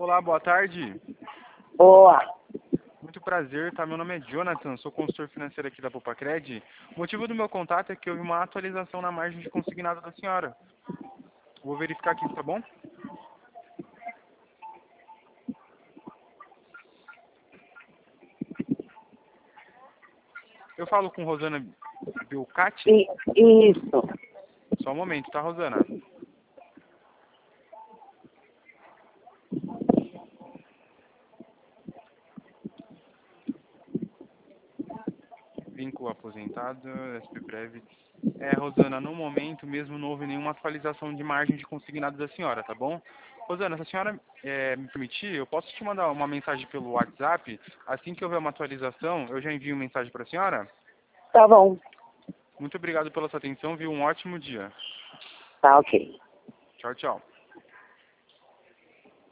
Olá, boa tarde. Boa. Muito prazer, tá? Meu nome é Jonathan, sou consultor financeiro aqui da Popacred. O motivo do meu contato é que houve uma atualização na margem de consignado da senhora. Vou verificar aqui, tá bom? Eu falo com Rosana Belcati? Isso. Só um momento, tá, Rosana? Vínculo aposentado, SPPrev. Rosana, no momento mesmo não houve nenhuma atualização de margem de consignado da senhora, tá bom? Rosana, se a senhora me permitir, eu posso te mandar uma mensagem pelo WhatsApp. Assim que houver uma atualização, eu já envio mensagem para a senhora. Tá bom. Muito obrigado pela sua atenção, viu? Um ótimo dia. Tá ok. Tchau, tchau.